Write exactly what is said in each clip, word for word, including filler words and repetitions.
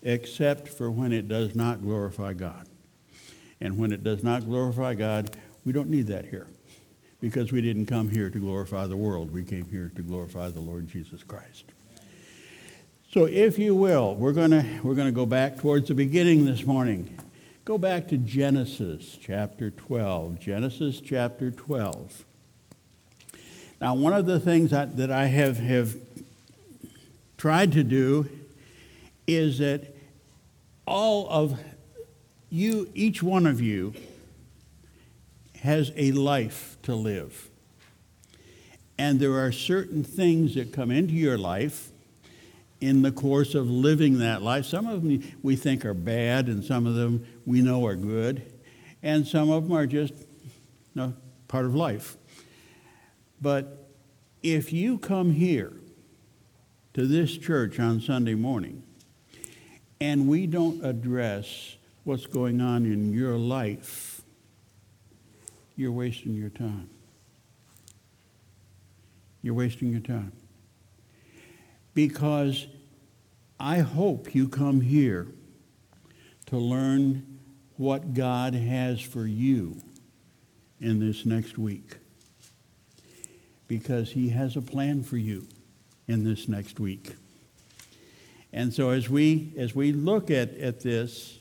except for when it does not glorify God. And when it does not glorify God, we don't need that here, because we didn't come here to glorify the world. We came here to glorify the Lord Jesus Christ. So if you will, we're going to we're going to go back towards the beginning this morning. Go back to Genesis chapter twelve. Genesis chapter twelve. Now, one of the things that, that I have, have tried to do is that all of you, each one of you, has a life to live. And there are certain things that come into your life in the course of living that life. Some of them we think are bad, and some of them we know are good, and some of them are just, you know, part of life. But if you come here to this church on Sunday morning and we don't address what's going on in your life, you're wasting your time. You're wasting your time. Because I hope you come here to learn what God has for you in this next week. Because he has a plan for you in this next week. And so as we as we look at, at this,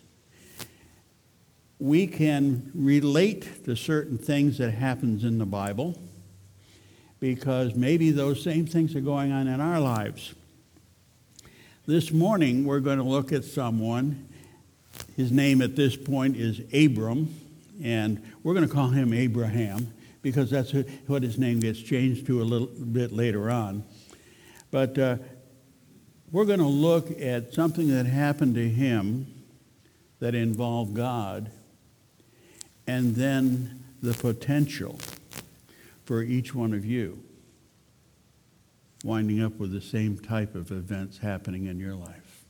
we can relate to certain things that happens in the Bible, because maybe those same things are going on in our lives. This morning, we're going to look at someone. His name at this point is Abram, and we're going to call him Abraham, because that's what his name gets changed to a little bit later on. But uh, we're going to look at something that happened to him that involved God, and then the potential for each one of you winding up with the same type of events happening in your life.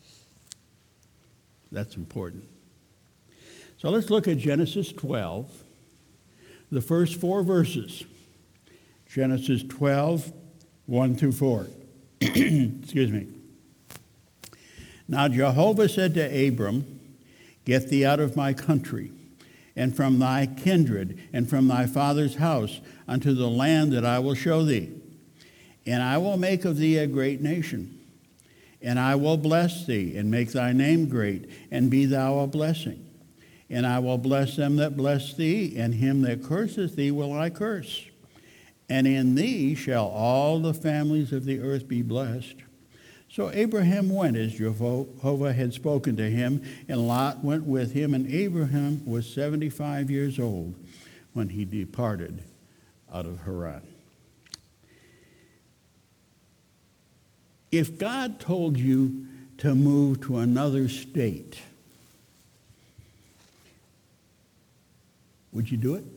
That's important. So let's look at Genesis twelve, the first four verses. Genesis twelve, one through four. Excuse me. Now Jehovah said to Abram, "Get thee out of my country, and from thy kindred, and from thy father's house, unto the land that I will show thee. And I will make of thee a great nation. And I will bless thee, and make thy name great, and be thou a blessing. And I will bless them that bless thee, and him that curseth thee will I curse. And in thee shall all the families of the earth be blessed." So Abraham went as Jehovah had spoken to him, and Lot went with him, and Abraham was seventy-five years old when he departed out of Haran. If God told you to move to another state, would you do it?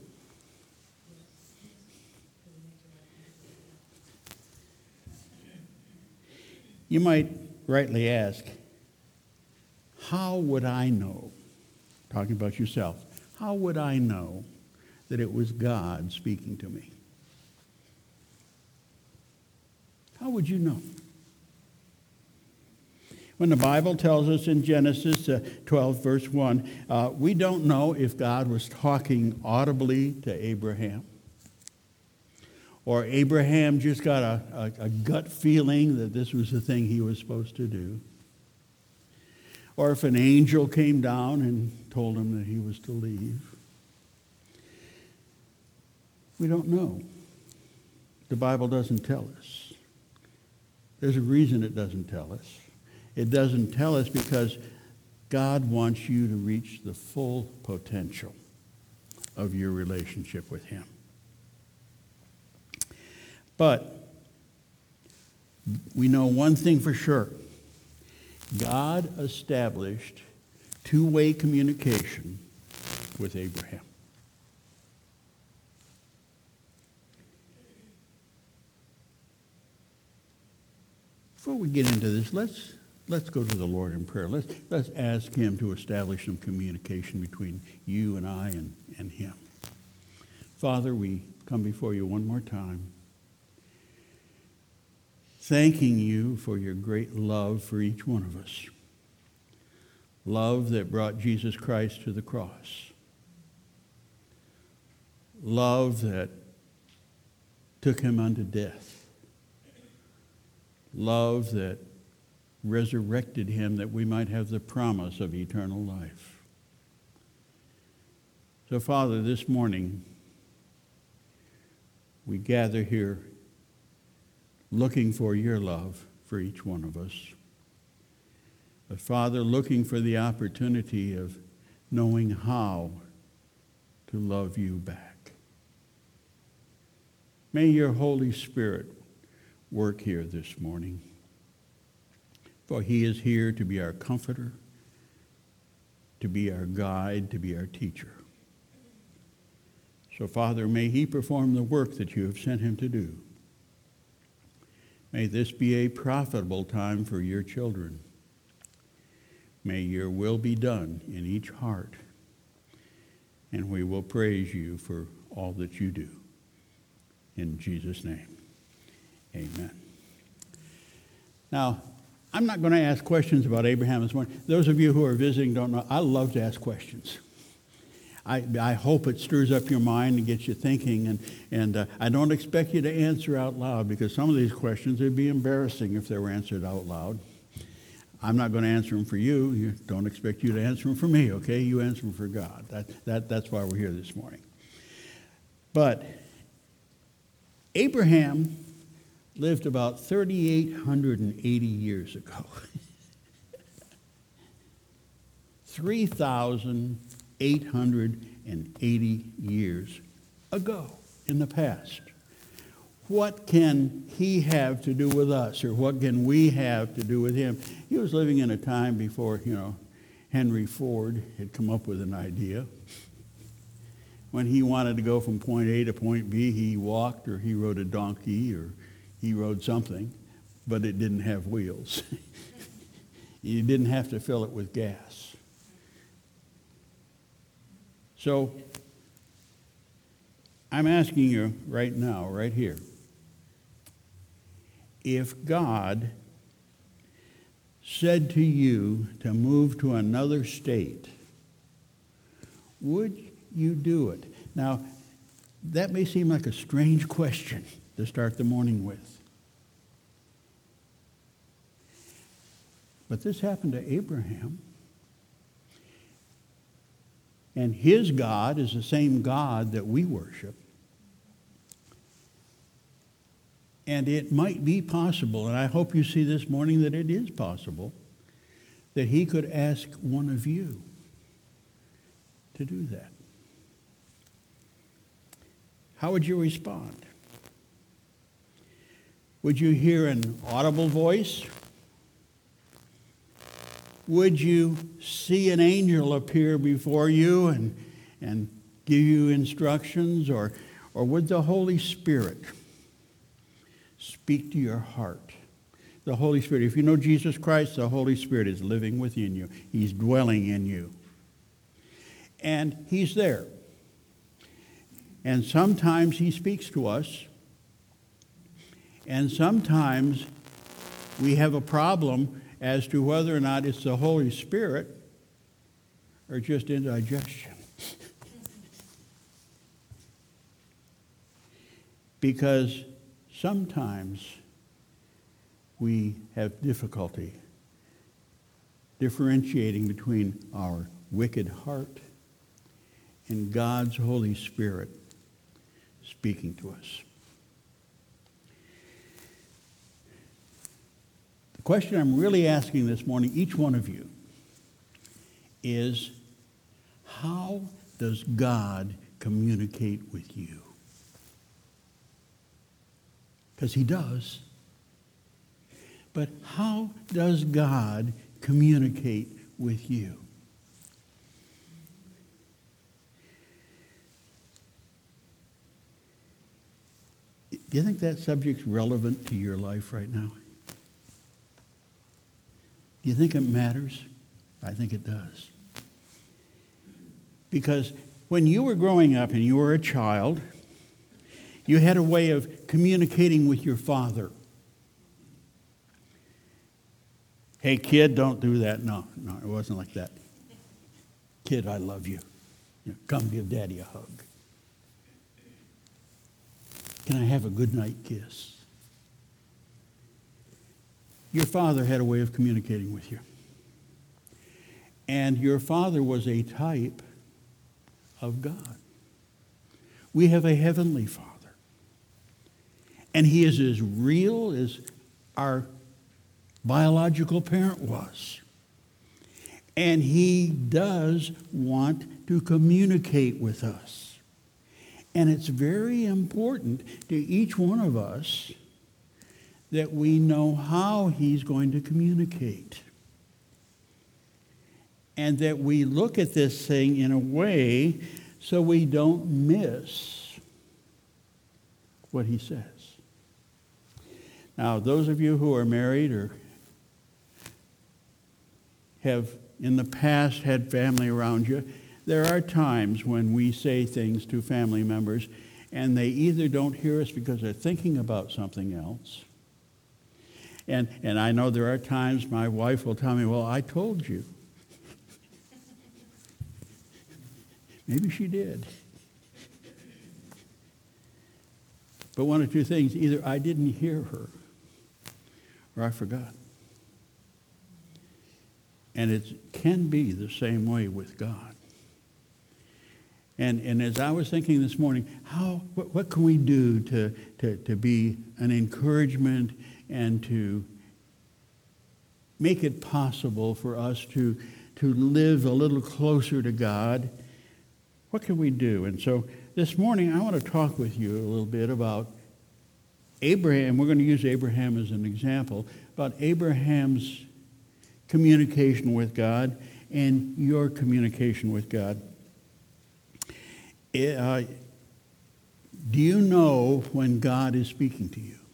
You might rightly ask, how would I know, talking about yourself, how would I know that it was God speaking to me? How would you know? When the Bible tells us in Genesis uh, twelve, verse one, uh, we don't know if God was talking audibly to Abraham, or Abraham just got a, a, a gut feeling that this was the thing he was supposed to do, or if an angel came down and told him that he was to leave. We don't know. The Bible doesn't tell us. There's a reason it doesn't tell us. It doesn't tell us because God wants you to reach the full potential of your relationship with him. But we know one thing for sure. God established two-way communication with Abraham. Before we get into this, let's let's go to the Lord in prayer. Let's let's ask him to establish some communication between you and I and, and him. Father, we come before you one more time, thanking you for your great love for each one of us. Love that brought Jesus Christ to the cross. Love that took him unto death. Love that resurrected him that we might have the promise of eternal life. So, Father, this morning we gather here looking for your love for each one of us. But, Father, looking for the opportunity of knowing how to love you back. May your Holy Spirit work here this morning. For he is here to be our comforter, to be our guide, to be our teacher. So, Father, may he perform the work that you have sent him to do. May this be a profitable time for your children. May your will be done in each heart. And we will praise you for all that you do. In Jesus' name, amen. Now, I'm not going to ask questions about Abraham this morning. Those of you who are visiting don't know, I love to ask questions. I, I hope it stirs up your mind and gets you thinking. And, and uh, I don't expect you to answer out loud, because some of these questions would be embarrassing if they were answered out loud. I'm not going to answer them for you. You don't expect you to answer them for me, okay? You answer them for God. That, that, that's why we're here this morning. But Abraham lived about three thousand eight hundred eighty years ago. three thousand eight hundred eighty years ago in the past. What can he have to do with us, or what can we have to do with him? He was living in a time before, you know, Henry Ford had come up with an idea. When he wanted to go from point A to point B, he walked, or he rode a donkey, or he rode something, but it didn't have wheels. You didn't have to fill it with gas. So I'm asking you right now, right here, if God said to you to move to another state, would you do it? Now, that may seem like a strange question to start the morning with. But this happened to Abraham. And his God is the same God that we worship. And it might be possible, and I hope you see this morning that it is possible, that he could ask one of you to do that. How would you respond? Would you hear an audible voice? Would you see an angel appear before you and, and give you instructions? Or, or would the Holy Spirit speak to your heart? The Holy Spirit, if you know Jesus Christ, the Holy Spirit is living within you. He's dwelling in you. And he's there. And sometimes he speaks to us. And sometimes we have a problem as to whether or not it's the Holy Spirit or just indigestion. Because sometimes we have difficulty differentiating between our wicked heart and God's Holy Spirit speaking to us. The question I'm really asking this morning, each one of you, is how does God communicate with you? Because he does. But how does God communicate with you? Do you think that subject's relevant to your life right now? Do you think it matters? I think it does. Because when you were growing up and you were a child, you had a way of communicating with your father. Hey, kid, don't do that. No, no, it wasn't like that. Kid, I love you. You know, come give Daddy a hug. Can I have a good night kiss? Your father had a way of communicating with you. And your father was a type of God. We have a heavenly Father. And he is as real as our biological parent was. And he does want to communicate with us. And it's very important to each one of us that we know how he's going to communicate. And that we look at this thing in a way so we don't miss what he says. Now, those of you who are married or have in the past had family around you, there are times when we say things to family members and they either don't hear us because they're thinking about something else. And, and I know there are times my wife will tell me, well, I told you. Maybe she did. But one of two things, either I didn't hear her or I forgot. And it can be the same way with God. And, and as I was thinking this morning, how what, what can we do to, to, to be an encouragement and to make it possible for us to, to live a little closer to God? What can we do? And so this morning I want to talk with you a little bit about Abraham. We're going to use Abraham as an example, about Abraham's communication with God and your communication with God. Uh, do you know when God is speaking to you?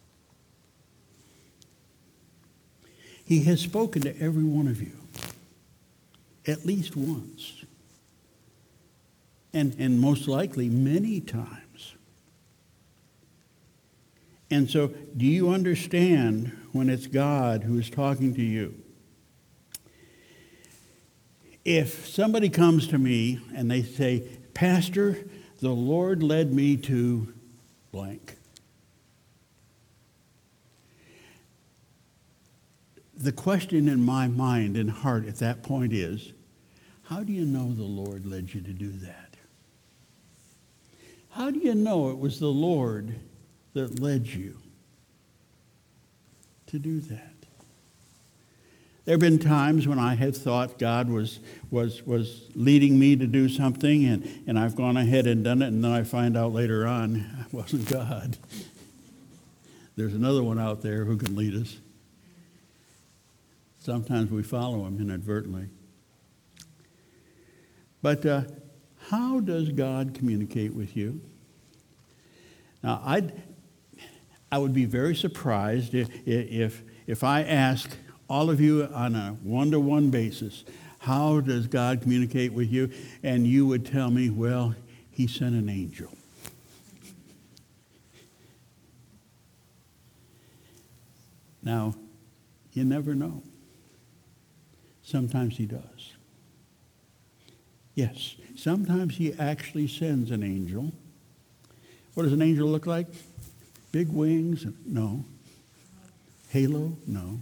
He has spoken to every one of you at least once. And, and most likely many times. And so, do you understand when it's God who is talking to you? If somebody comes to me and they say, Pastor, the Lord led me to blank. The question in my mind and heart at that point is, how do you know the Lord led you to do that? How do you know it was the Lord that led you to do that? There have been times when I have thought God was was was leading me to do something, and, and I've gone ahead and done it, and then I find out later on it wasn't God. There's another one out there who can lead us. Sometimes we follow him inadvertently. But uh, how does God communicate with you? Now, I'd, I would be very surprised if, if, if I ask all of you on a one-to-one basis, how does God communicate with you? And you would tell me, well, he sent an angel. Now, you never know. Sometimes he does. Yes, sometimes he actually sends an angel. What does an angel look like? Big wings? No. Halo? No.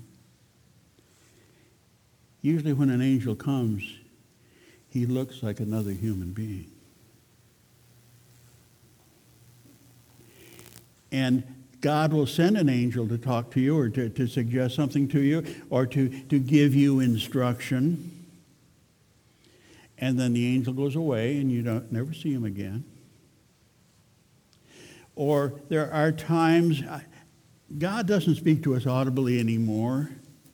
Usually when an angel comes, he looks like another human being. And God will send an angel to talk to you or to, to suggest something to you or to, to give you instruction. And then the angel goes away and you don't never see him again. Or there are times God doesn't speak to us audibly anymore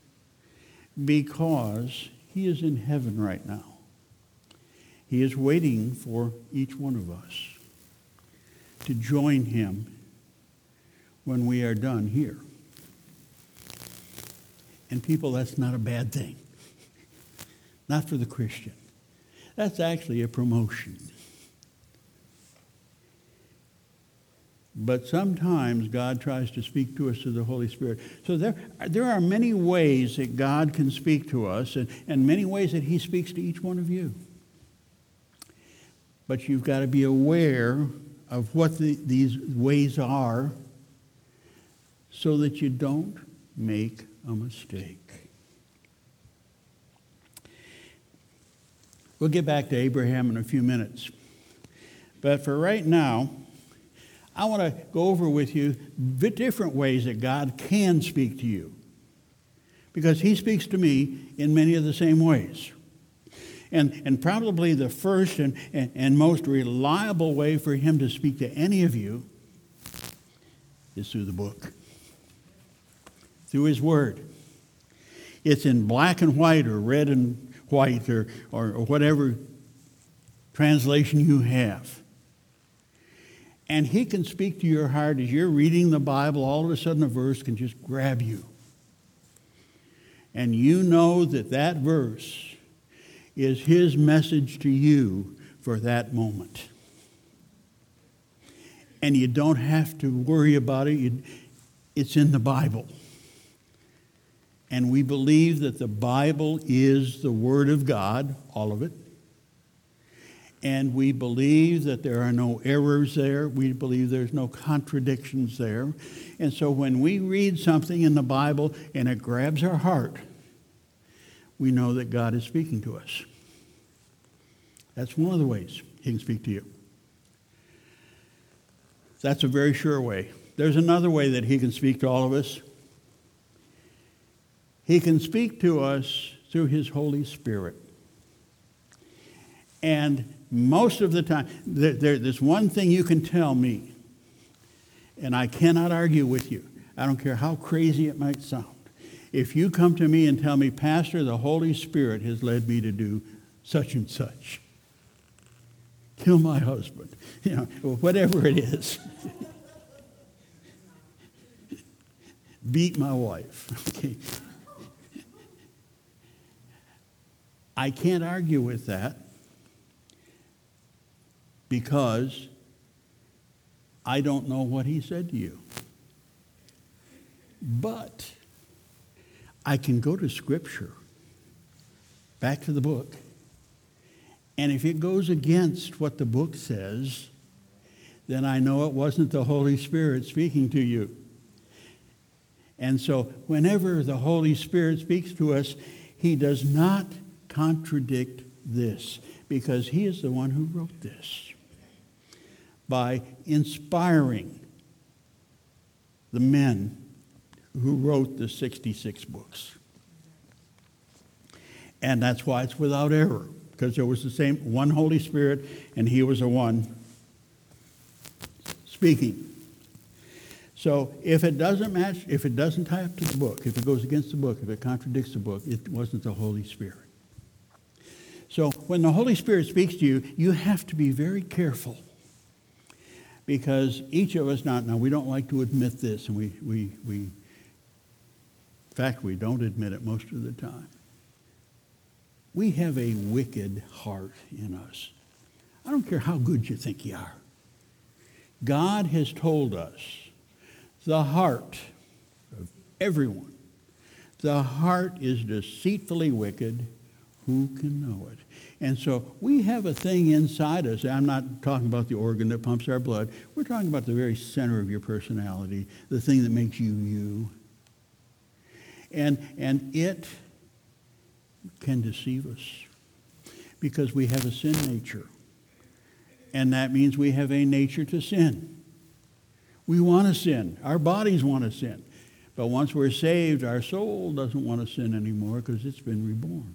because he is in heaven right now. He is waiting for each one of us to join him when we are done here. And people, that's not a bad thing. Not for the Christian. That's actually a promotion. But sometimes God tries to speak to us through the Holy Spirit. So there, there are many ways that God can speak to us, and, and many ways that he speaks to each one of you. But you've got to be aware of what the, these ways are so that you don't make a mistake. We'll get back to Abraham in a few minutes. But for right now, I want to go over with you the different ways that God can speak to you. Because he speaks to me in many of the same ways. And, and probably the first and, and, and most reliable way for him to speak to any of you is through the book. Through his word. It's in black and white or red and white or, or, or whatever translation you have. And he can speak to your heart as you're reading the Bible. All of a sudden a verse can just grab you. And you know that that verse is his message to you for that moment. And you don't have to worry about it. It's in the Bible. And we believe that the Bible is the Word of God, all of it. And we believe that there are no errors there. We believe there's no contradictions there. And so when we read something in the Bible and it grabs our heart, we know that God is speaking to us. That's one of the ways he can speak to you. That's a very sure way. There's another way that he can speak to all of us. He can speak to us through his Holy Spirit. And most of the time, there, there, there's one thing you can tell me, and I cannot argue with you. I don't care how crazy it might sound. If you come to me and tell me, Pastor, the Holy Spirit has led me to do such and such. Kill my husband. You know, whatever it is. Beat my wife. Okay. I can't argue with that because I don't know what he said to you. But I can go to Scripture, back to the book, and if it goes against what the book says, then I know it wasn't the Holy Spirit speaking to you. And so whenever the Holy Spirit speaks to us, he does not contradict this, because he is the one who wrote this by inspiring the men who wrote the sixty-six books. And that's why it's without error, because there was the same one Holy Spirit, and he was the one speaking. So if it doesn't match, if it doesn't tie up to the book, if it goes against the book, if it contradicts the book, it wasn't the Holy Spirit. So when the Holy Spirit speaks to you, you have to be very careful. Because each of us, not now, we don't like to admit this, and we, we, we, in fact, we don't admit it most of the time. We have a wicked heart in us. I don't care how good you think you are. God has told us the heart of everyone, the heart is deceitfully wicked. Who can know it? And so we have a thing inside us. I'm not talking about the organ that pumps our blood. We're talking about the very center of your personality, the thing that makes you you. And, and it can deceive us because we have a sin nature. And that means we have a nature to sin. We want to sin. Our bodies want to sin. But once we're saved, our soul doesn't want to sin anymore because it's been reborn.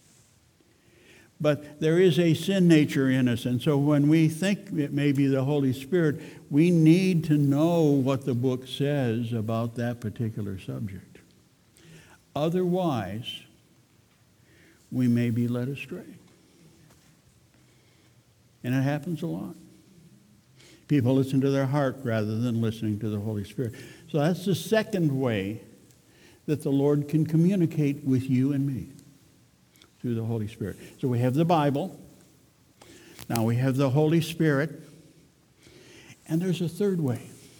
But there is a sin nature in us, and so when we think it may be the Holy Spirit, we need to know what the book says about that particular subject. Otherwise, we may be led astray. And it happens a lot. People listen to their heart rather than listening to the Holy Spirit. So that's the second way that the Lord can communicate with you and me. Through the Holy Spirit. So we have the Bible. Now we have the Holy Spirit. And there's a third way.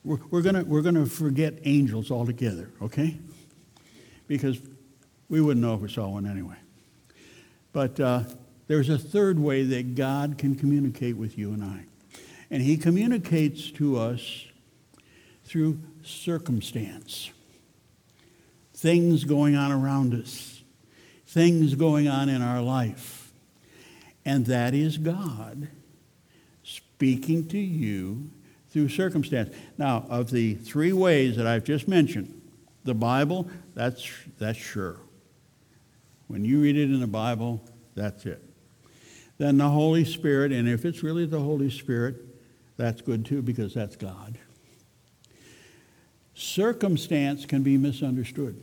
we're, we're gonna we're gonna forget angels altogether, okay? Because we wouldn't know if we saw one anyway. But uh, there's a third way that God can communicate with you and I. And he communicates to us through circumstance. Things going on around us. Things going on in our life. And that is God speaking to you through circumstance. Now, of the three ways that I've just mentioned, the Bible, that's, that's sure. When you read it in the Bible, that's it. Then the Holy Spirit, and if it's really the Holy Spirit, that's good too, because that's God. Circumstance can be misunderstood.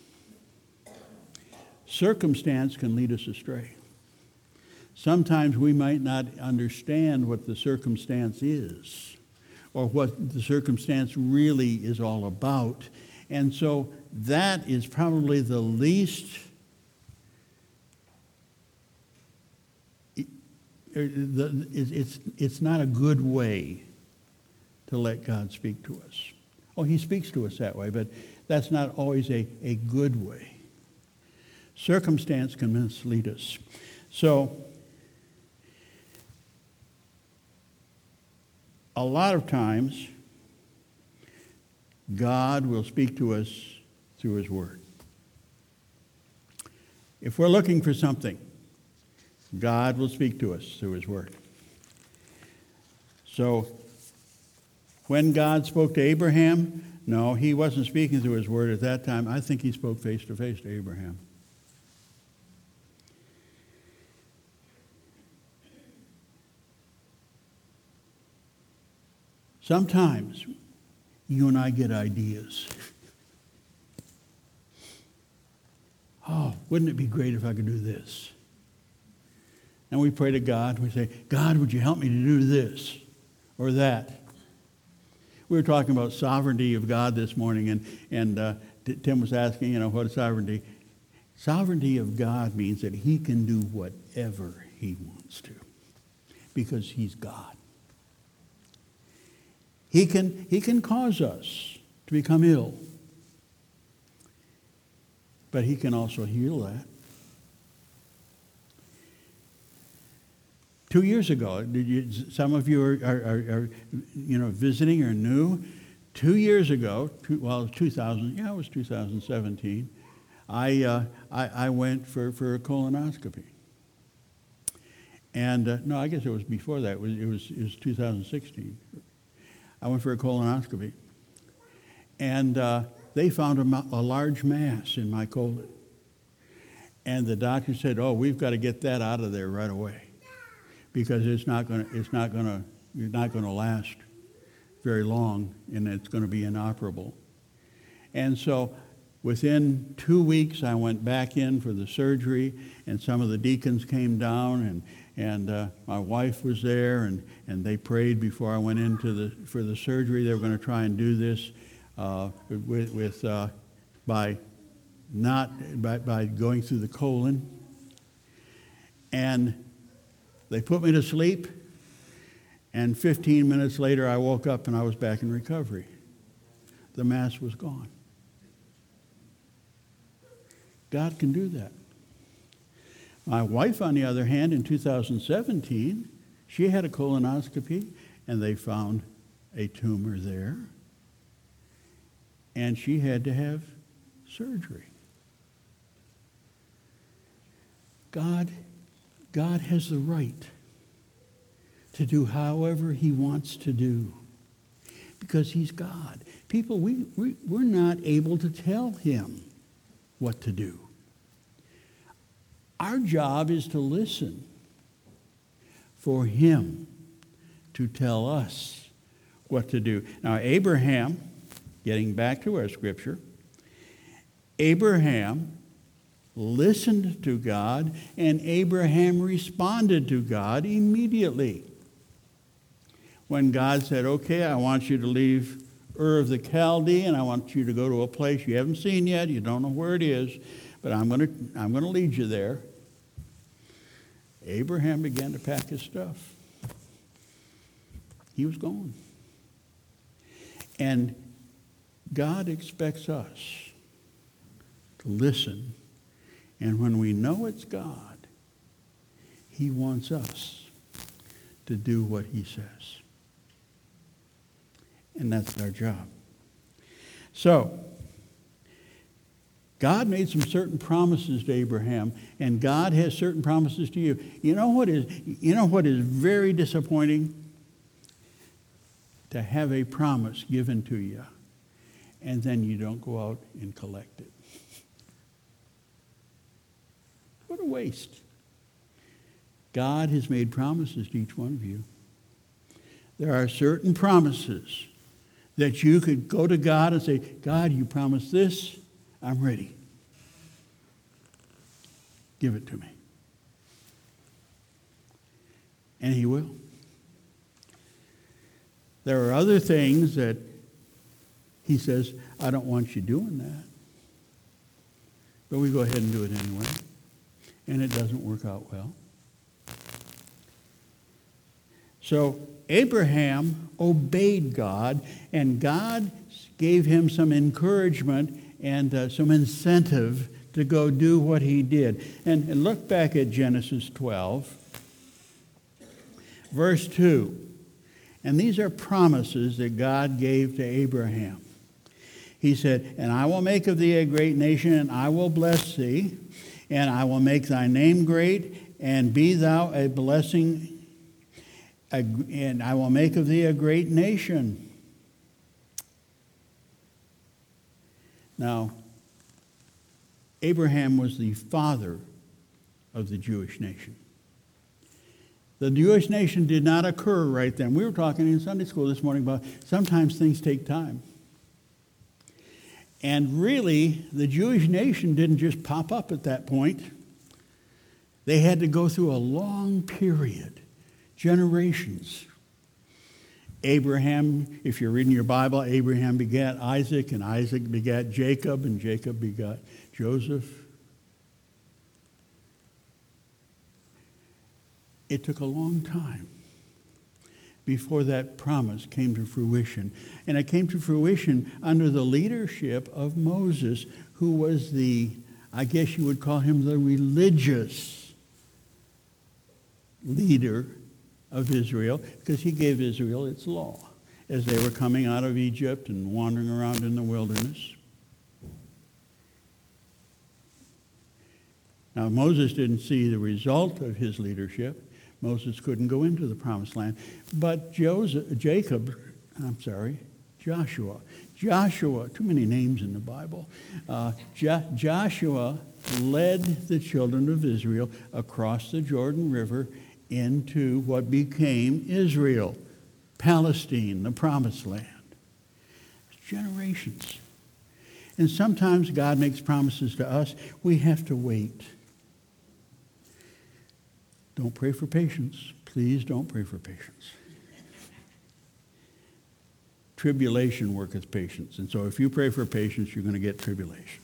Circumstance can lead us astray. Sometimes we might not understand what the circumstance is, or what the circumstance really is all about. And so that is probably the least, it's, it's not a good way to let God speak to us. Oh, he speaks to us that way, but that's not always a, a good way. Circumstance can mislead us. So, a lot of times, God will speak to us through his word. If we're looking for something, God will speak to us through his word. So, when God spoke to Abraham, no, he wasn't speaking through his word at that time. I think he spoke face to face to Abraham. Sometimes you and I get ideas. Oh, wouldn't it be great if I could do this? And we pray to God. We say, God, would you help me to do this or that? We were talking about sovereignty of God this morning, and, and uh, Tim was asking, you know, what is sovereignty? Sovereignty of God means that he can do whatever he wants to because he's God. He can, he can cause us to become ill, but he can also heal that. Two years ago, did you, some of you are, are, are, you know, visiting or new. Two years ago, two, well, two thousand, yeah, it was two thousand seventeen. I, uh, I, I went for, for a colonoscopy, and uh, no, I guess it was before that. It was, it was it was two thousand sixteen. I went for a colonoscopy, and uh, they found a, a large mass in my colon, and the doctor said, "Oh, we've got to get that out of there right away." Because it's not going to, it's not going to, it's not going to last very long, and it's going to be inoperable. And so, within two weeks, I went back in for the surgery, and some of the deacons came down, and and uh, my wife was there, and, and they prayed before I went into the for the surgery. They were going to try and do this uh, with with uh, by not by by going through the colon, and they put me to sleep, and fifteen minutes later I woke up and I was back in recovery. The mass was gone. God can do that. My wife, on the other hand, in two thousand seventeen, she had a colonoscopy, and they found a tumor there, and she had to have surgery. God God has the right to do however he wants to do because he's God. People, we, we, we're not able to tell him what to do. Our job is to listen for him to tell us what to do. Now, Abraham, getting back to our scripture, Abraham listened to God, and Abraham responded to God immediately. When God said, okay, I want you to leave Ur of the Chaldean, I want you to go to a place you haven't seen yet, you don't know where it is, but I'm going to I'm going to lead you there. Abraham began to pack his stuff. He was going. And God expects us to listen. And when we know it's God, he wants us to do what he says. And that's our job. So, God made some certain promises to Abraham, and God has certain promises to you. You know what is, you know what is very disappointing? To have a promise given to you, and then you don't go out and collect it. What a waste. God has made promises to each one of you. There are certain promises that you could go to God and say, God, you promised this. I'm ready. Give it to me. And he will. There are other things that he says, I don't want you doing that. But we go ahead and do it anyway. And it doesn't work out well. So Abraham obeyed God, and God gave him some encouragement and uh, some incentive to go do what he did. And, and look back at Genesis twelve, verse two. And these are promises that God gave to Abraham. He said, and I will make of thee a great nation, and I will bless thee, and I will make thy name great, and be thou a blessing, and I will make of thee a great nation. Now, Abraham was the father of the Jewish nation. The Jewish nation did not occur right then. We were talking in Sunday school this morning about sometimes things take time. And really, the Jewish nation didn't just pop up at that point. They had to go through a long period, generations. Abraham, if you're reading your Bible, Abraham begat Isaac, and Isaac begat Jacob, and Jacob begat Joseph. It took a long time before that promise came to fruition. And it came to fruition under the leadership of Moses, who was the, I guess you would call him the religious leader of Israel, because he gave Israel its law as they were coming out of Egypt and wandering around in the wilderness. Now, Moses didn't see the result of his leadership. Moses couldn't go into the promised land. But Joseph, Jacob, I'm sorry, Joshua. Joshua, too many names in the Bible. Uh, jo- Joshua led the children of Israel across the Jordan River into what became Israel, Palestine, the promised land. It's generations. And sometimes God makes promises to us. We have to wait. Don't pray for patience. Please don't pray for patience. Tribulation worketh patience. And so if you pray for patience, you're going to get tribulation.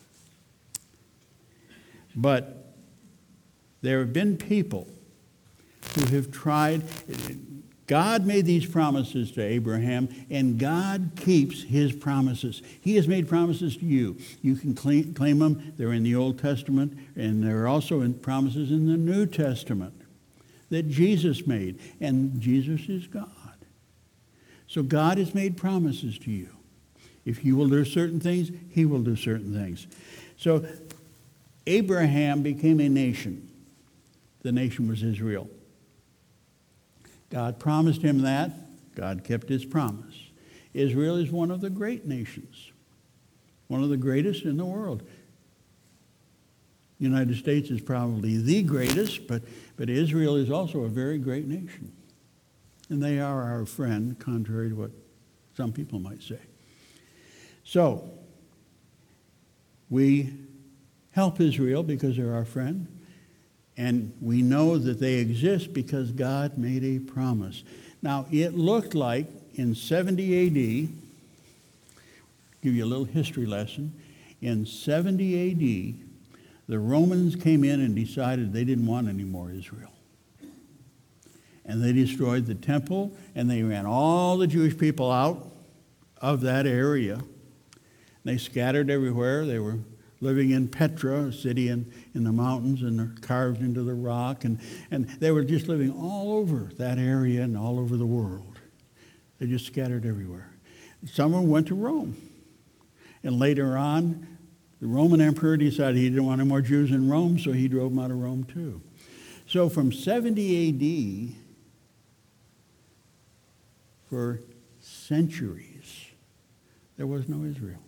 But there have been people who have tried. God made these promises to Abraham, and God keeps his promises. He has made promises to you. You can claim, claim them. They're in the Old Testament, and they're also in promises in the New Testament that Jesus made, and Jesus is God. So God has made promises to you. If you will do certain things, he will do certain things. So Abraham became a nation. The nation was Israel. God promised him that. God kept his promise. Israel is one of the great nations, one of the greatest in the world. The United States is probably the greatest, but, but Israel is also a very great nation. And they are our friend, contrary to what some people might say. So, we help Israel because they're our friend. And we know that they exist because God made a promise. Now, it looked like in seventy A D, give you a little history lesson, in seventy A D, the Romans came in and decided they didn't want any more Israel. And they destroyed the temple, and they ran all the Jewish people out of that area. They scattered everywhere. They were living in Petra, a city in, in the mountains, and they're carved into the rock. And, and they were just living all over that area and all over the world. They just scattered everywhere. Someone went to Rome. And later on, the Roman emperor decided he didn't want any more Jews in Rome, so he drove them out of Rome too. So from seventy A D, for centuries, there was no Israel.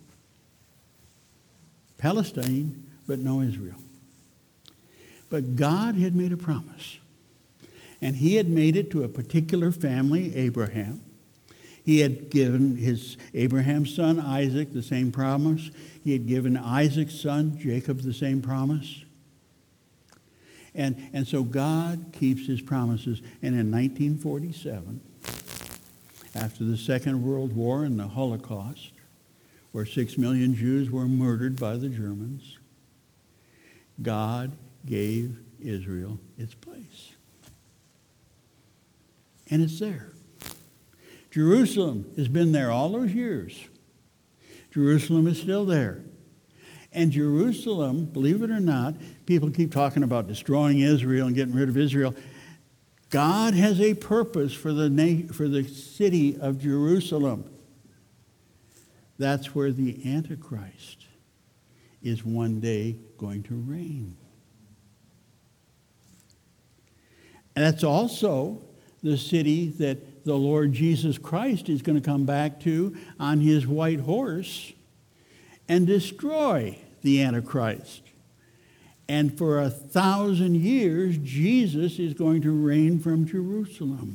Palestine, but no Israel. But God had made a promise. And he had made it to a particular family, Abraham. He had given his Abraham's son, Isaac, the same promise. He had given Isaac's son, Jacob, the same promise. And, and so God keeps his promises. And in nineteen forty-seven, after the Second World War and the Holocaust, where six million Jews were murdered by the Germans, God gave Israel its place. And it's there. Jerusalem has been there all those years. Jerusalem is still there. And Jerusalem, believe it or not, people keep talking about destroying Israel and getting rid of Israel. God has a purpose for the na- for the city of Jerusalem. That's where the Antichrist is one day going to reign. And that's also the city that the Lord Jesus Christ is going to come back to on his white horse and destroy the Antichrist. And for a thousand years, Jesus is going to reign from Jerusalem.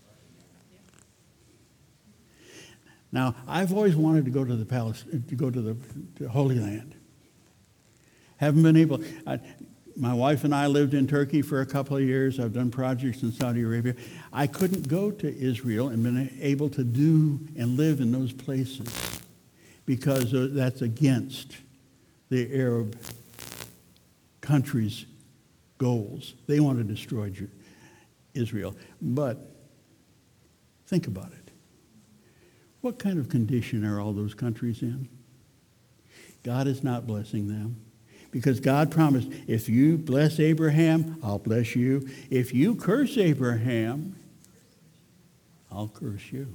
Now, I've always wanted to go to the palace, to go to the to Holy Land. Haven't been able. I, my wife and I lived in Turkey for a couple of years. I've done projects in Saudi Arabia. I couldn't go to Israel and been able to do and live in those places because that's against the Arab countries' goals. They want to destroy Israel. But think about it. What kind of condition are all those countries in? God is not blessing them. Because God promised, if you bless Abraham, I'll bless you. If you curse Abraham, I'll curse you.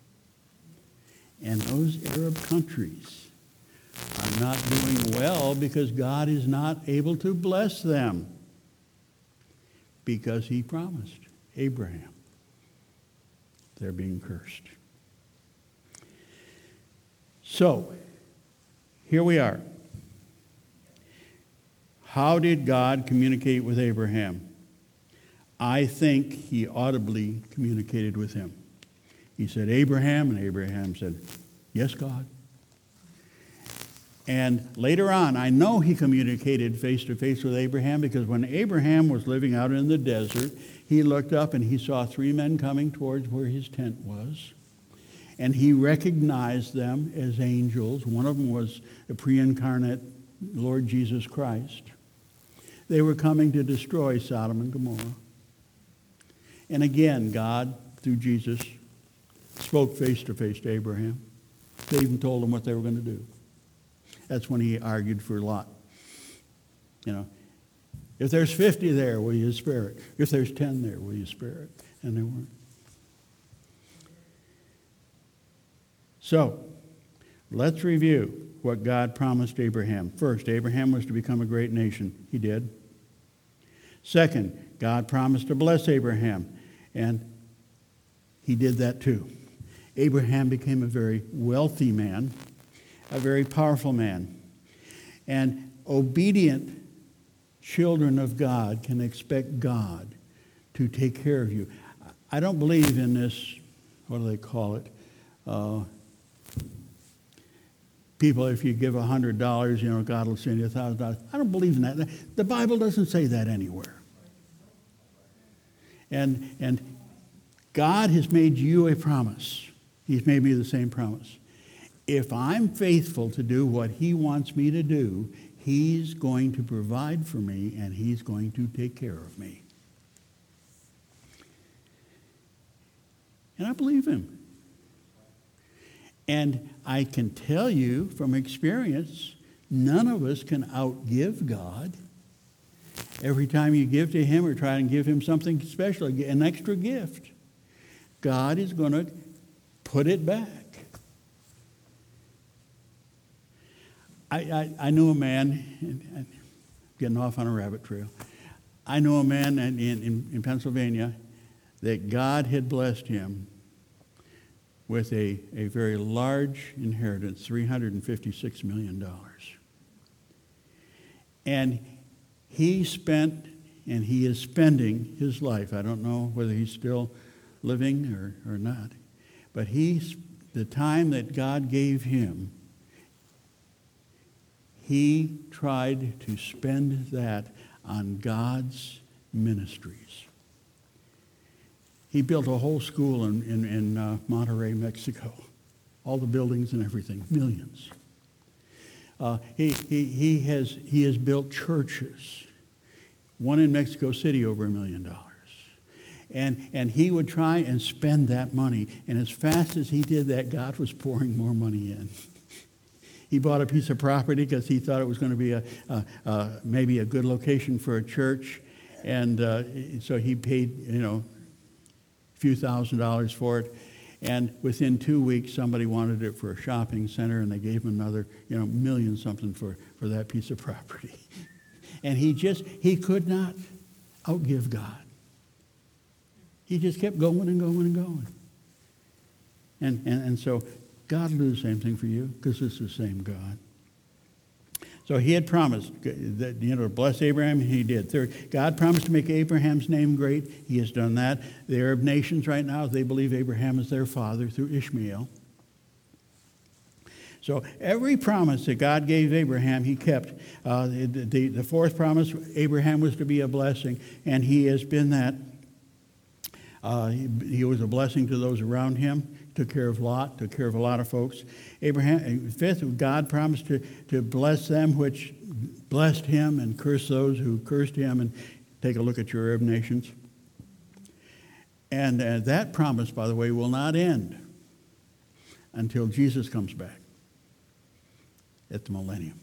And those Arab countries are not doing well because God is not able to bless them. Because he promised Abraham. They're being cursed. So, here we are. How did God communicate with Abraham? I think he audibly communicated with him. He said, Abraham, and Abraham said, yes, God. And later on, I know he communicated face-to-face with Abraham because when Abraham was living out in the desert, he looked up and he saw three men coming towards where his tent was. And he recognized them as angels. One of them was the pre-incarnate Lord Jesus Christ. They were coming to destroy Sodom and Gomorrah. And again, God, through Jesus, spoke face-to-face to Abraham. They even told him what they were going to do. That's when he argued for Lot. You know, if there's fifty there, will you spare it? If there's ten there, will you spare it? And they weren't. So, let's review what God promised Abraham. First, Abraham was to become a great nation. He did. Second, God promised to bless Abraham, and he did that too. Abraham became a very wealthy man, a very powerful man. And obedient children of God can expect God to take care of you. I don't believe in this, what do they call it? Uh, people, if you give one hundred dollars, you know, God will send you one thousand dollars. I don't believe in that. The Bible doesn't say that anywhere. And, and God has made you a promise. He's made me the same promise. If I'm faithful to do what he wants me to do, he's going to provide for me and he's going to take care of me. And I believe him. And I can tell you from experience, none of us can outgive God. Every time you give to him or try and give him something special, an extra gift, God is going to put it back. I, I, I knew a man, getting off on a rabbit trail, I knew a man in, in, in Pennsylvania that God had blessed him with a, a very large inheritance, three hundred fifty-six million dollars. And he spent, and he is spending his life, I don't know whether he's still living or, or not, but he, the time that God gave him, he tried to spend that on God's ministries. He built a whole school in, in, in uh, Monterrey, Mexico. All the buildings and everything, millions. Uh, he, he, he, has, he has built churches. One in Mexico City, over a million dollars. And, and he would try and spend that money. And as fast as he did that, God was pouring more money in. He bought a piece of property because he thought it was going to be a, a, a maybe a good location for a church. And uh, so he paid, you know, a few thousand dollars for it. And within two weeks, somebody wanted it for a shopping center, and they gave him another, you know, million something for, for that piece of property. And he just, he could not outgive God. He just kept going and going and going. And, and, and so God will do the same thing for you because it's the same God. So he had promised that, you know, to bless Abraham, he did. Third, God promised to make Abraham's name great. He has done that. The Arab nations right now, they believe Abraham is their father through Ishmael. So every promise that God gave Abraham, he kept. Uh, the, the, the fourth promise, Abraham was to be a blessing, and he has been that. Uh, he, he was a blessing to those around him. Took care of Lot, took care of a lot of folks. Abraham, fifth, God promised to, to bless them which blessed him and curse those who cursed him. And take a look at your Arab nations. And uh, that promise, by the way, will not end until Jesus comes back at the millennium.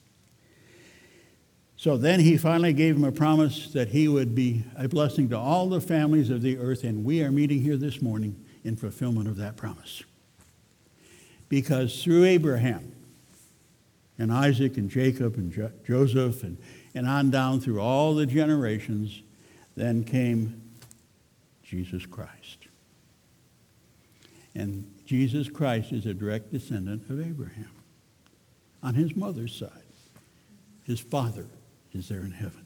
So then he finally gave him a promise that he would be a blessing to all the families of the earth. And we are meeting here this morning in fulfillment of that promise. Because through Abraham and Isaac and Jacob and jo- Joseph and, and on down through all the generations, then came Jesus Christ. And Jesus Christ is a direct descendant of Abraham on his mother's side. His father is there in heaven.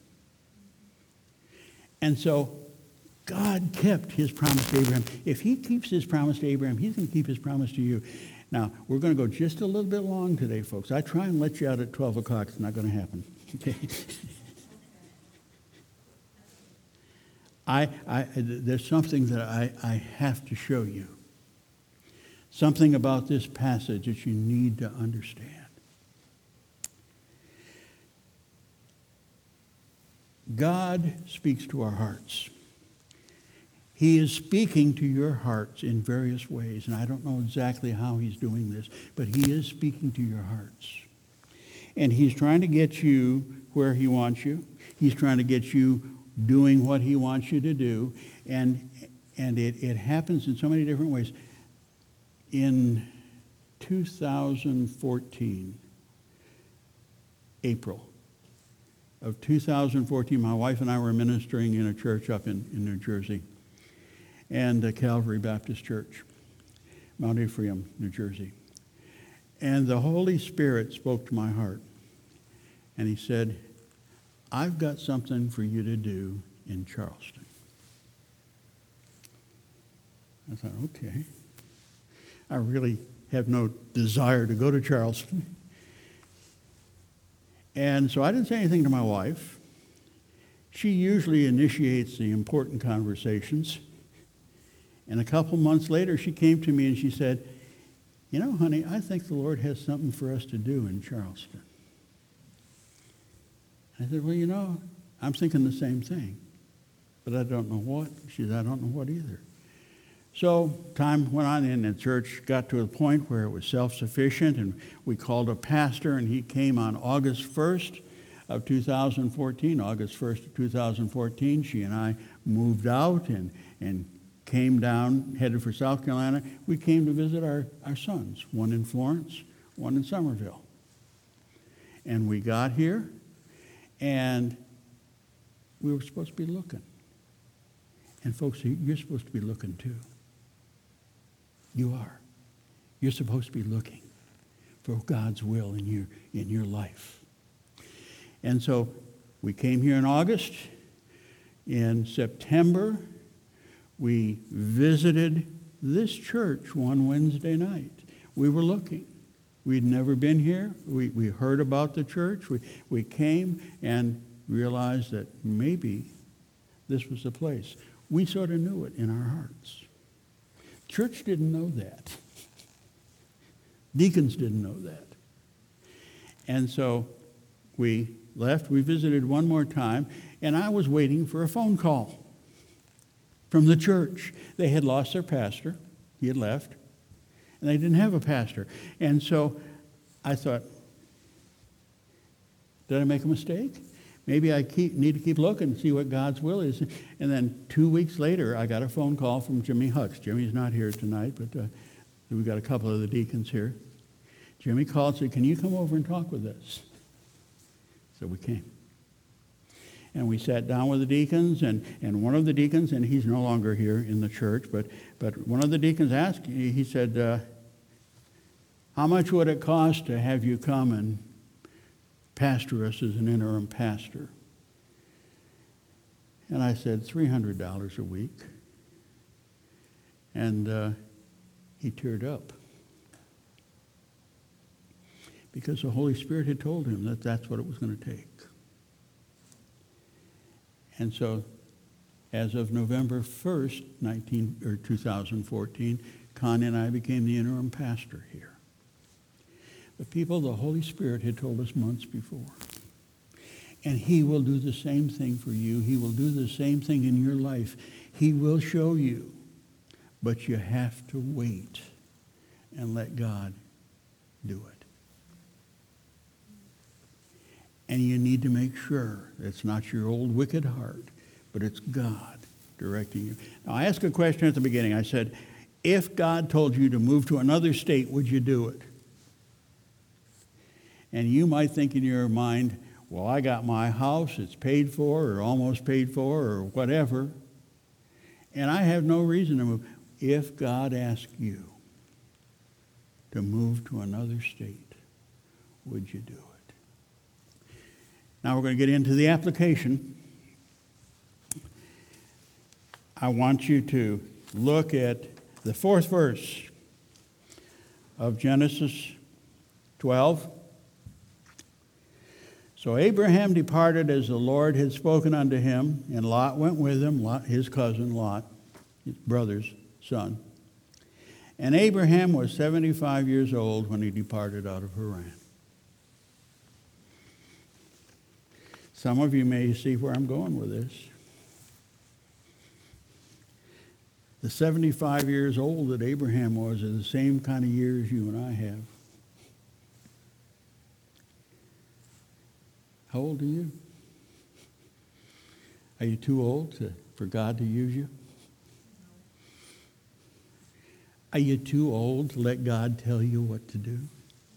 And so God kept his promise to Abraham. If he keeps his promise to Abraham, he's going to keep his promise to you. Now, we're going to go just a little bit long today, folks. I try and let you out at twelve o'clock. It's not going to happen. Okay? I, I, there's something that I, I have to show you. Something about this passage that you need to understand. God speaks to our hearts. He is speaking to your hearts in various ways, and I don't know exactly how he's doing this, but he is speaking to your hearts. And he's trying to get you where he wants you. He's trying to get you doing what he wants you to do, and and it, it happens in so many different ways. In two thousand fourteen, April of two thousand fourteen, my wife and I were ministering in a church up in, in New Jersey, and uh, Calvary Baptist Church, Mount Ephraim, New Jersey. And the Holy Spirit spoke to my heart, and he said, I've got something for you to do in Charleston. I thought, okay. I really have no desire to go to Charleston. And so I didn't say anything to my wife. She usually initiates the important conversations. And a couple months later, she came to me and she said, you know, honey, I think the Lord has something for us to do in Charleston. I said, well, you know, I'm thinking the same thing, but I don't know what. She said, I don't know what either. So time went on, and the church got to a point where it was self-sufficient, and we called a pastor, and he came on August first of two thousand fourteen. August first of two thousand fourteen, she and I moved out and, and came down, headed for South Carolina. We came to visit our, our sons, one in Florence, one in Somerville. And we got here, and we were supposed to be looking. And folks, you're supposed to be looking too. You are. You're supposed to be looking for God's will in your, in your life. And so we came here in August. In September, we visited this church one Wednesday night. We were looking. We'd never been here. We, we heard about the church. We, we came and realized that maybe this was the place. We sort of knew it in our hearts. Church didn't know that. Deacons didn't know that. And so we left. We visited one more time, and I was waiting for a phone call from the church. They had lost their pastor. He had left. And they didn't have a pastor. And so I thought, did I make a mistake? Maybe I keep, need to keep looking and see what God's will is. And then two weeks later, I got a phone call from Jimmy Hux. Jimmy's not here tonight, but uh, we've got a couple of the deacons here. Jimmy called and said, can you come over and talk with us? So we came. And we sat down with the deacons, and, and one of the deacons, and he's no longer here in the church, but, but one of the deacons asked, he said, uh, how much would it cost to have you come and pastor us as an interim pastor? And I said, three hundred dollars a week. And uh, he teared up. Because the Holy Spirit had told him that that's what it was going to take. And so, as of November first, nineteen, or two thousand fourteen, Connie and I became the interim pastor here. But people, the Holy Spirit had told us months before. And he will do the same thing for you. He will do the same thing in your life. He will show you. But you have to wait and let God do it. And you need to make sure it's not your old wicked heart, but it's God directing you. Now, I asked a question at the beginning. I said, if God told you to move to another state, would you do it? And you might think in your mind, well, I got my house, it's paid for or almost paid for or whatever, and I have no reason to move. If God asked you to move to another state, would you do it? Now we're going to get into the application. I want you to look at the fourth verse of Genesis twelve. So Abraham departed as the Lord had spoken unto him, and Lot went with him, Lot, his cousin Lot, his brother's son. And Abraham was seventy-five years old when he departed out of Haran. Some of you may see where I'm going with this. The seventy-five years old that Abraham was are the same kind of years you and I have. How old are you? Are you too old to, for God to use you? Are you too old to let God tell you what to do?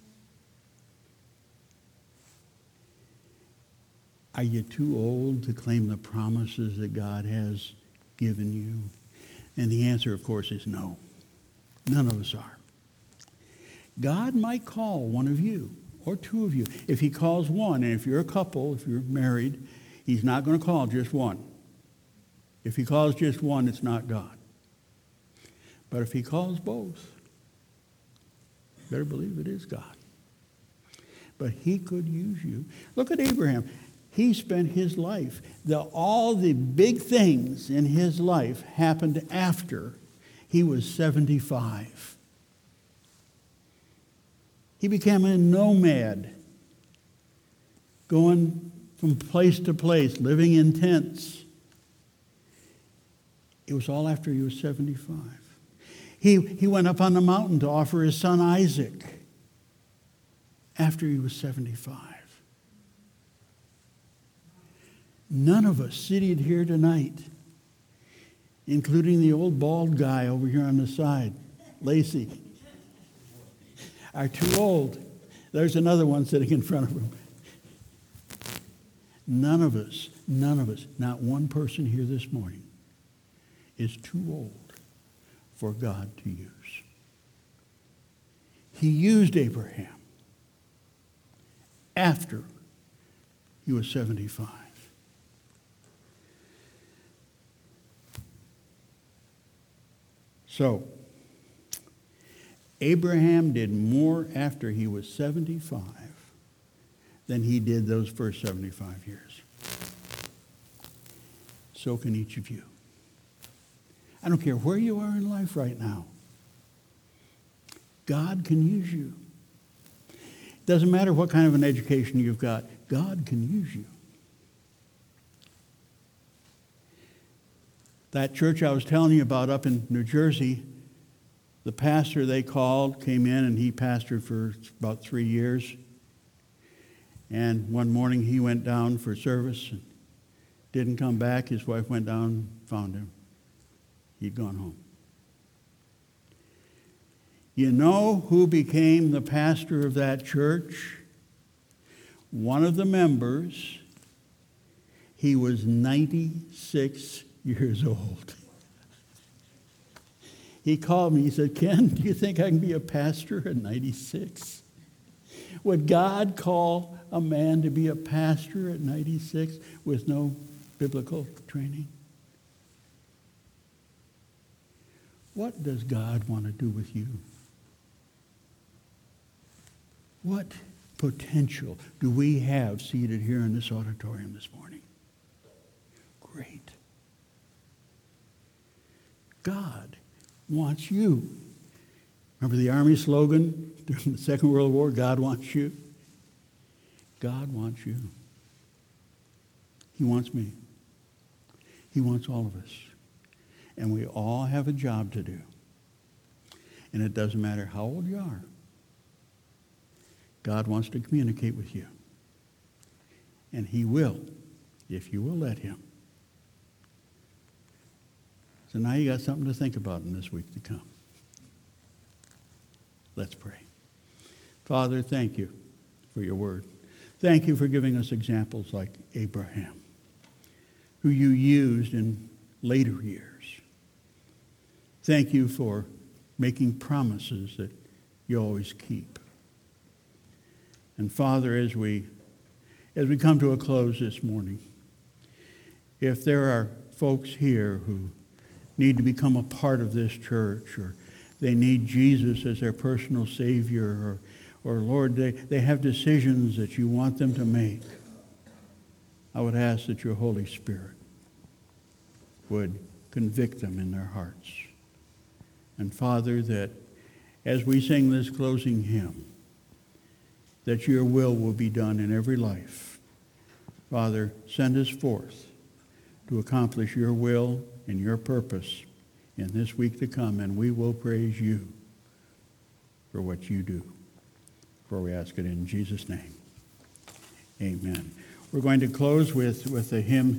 Are you too old to claim the promises that God has given you? And the answer, of course, is no. None of us are. God might call one of you or two of you. If he calls one, and if you're a couple, if you're married, he's not going to call just one. If he calls just one, it's not God. But if he calls both, you better believe it is God. But he could use you. Look at Abraham. He spent his life, the, all the big things in his life happened after he was seventy-five. He became a nomad, going from place to place, living in tents. It was all after he was seventy-five. He, he went up on the mountain to offer his son Isaac after he was seventy-five. None of us seated here tonight, including the old bald guy over here on the side, Lacey, are too old. There's another one sitting in front of him. None of us, none of us, not one person here this morning is too old for God to use. He used Abraham after he was seventy-five. So, Abraham did more after he was seventy-five than he did those first seventy-five years. So can each of you. I don't care where you are in life right now. God can use you. It doesn't matter what kind of an education you've got. God can use you. That church I was telling you about up in New Jersey, the pastor they called came in and he pastored for about three years. And one morning he went down for service and didn't come back. His wife went down and found him. He'd gone home. You know who became the pastor of that church? One of the members. He was ninety-six years old. He called me. He said, Ken, do you think I can be a pastor at ninety-six? Would God call a man to be a pastor at ninety-six with no biblical training? What does God want to do with you? What potential do we have seated here in this auditorium this morning? Great. God wants you. Remember the Army slogan during the Second World War, God wants you? God wants you. He wants me. He wants all of us. And we all have a job to do. And it doesn't matter how old you are. God wants to communicate with you. And he will, if you will let him. So now you got something to think about in this week to come. Let's pray. Father, thank you for your word. Thank you for giving us examples like Abraham, who you used in later years. Thank you for making promises that you always keep. And Father, as we as we come to a close this morning, if there are folks here who need to become a part of this church, or they need Jesus as their personal Savior, or, or Lord, they, they have decisions that you want them to make, I would ask that your Holy Spirit would convict them in their hearts. And Father, that as we sing this closing hymn, that your will will be done in every life. Father, send us forth to accomplish your will and your purpose in this week to come, and we will praise you for what you do. For we ask it in Jesus' name. Amen. We're going to close with, with the hymn